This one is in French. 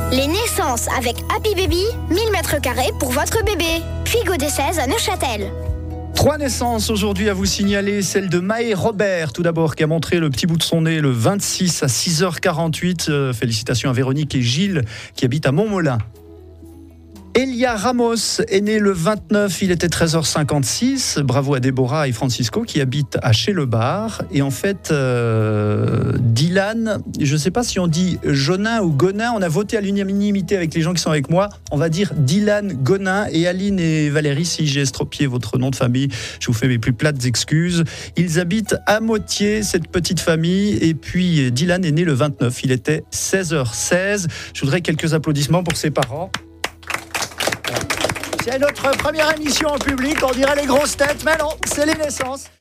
Les naissances avec Happy Baby, 1000 m² pour votre bébé. Puy des 16 à Neuchâtel. 3 naissances aujourd'hui à vous signaler, celle de Maë Robert tout d'abord qui a montré le petit bout de son nez le 26 à 6h48. Félicitations à Véronique et Gilles qui habitent à Montmolin. Elia Ramos est né le 29, il était 13h56. Bravo à Déborah et Francisco qui habitent à Chez-le-Bar. Et en fait, Dylan, je ne sais pas si on dit Jonin ou Gonin, on a voté à l'unanimité avec les gens qui sont avec moi. On va dire Dylan Gonin. Et Aline et Valérie, si j'ai estropié votre nom de famille, je vous fais mes plus plates excuses. Ils habitent à Motier, cette petite famille. Et puis Dylan est né le 29, il était 16h16. Je voudrais quelques applaudissements pour ses parents. C'est notre première émission en public, on dirait les grosses têtes, mais non, c'est les naissances.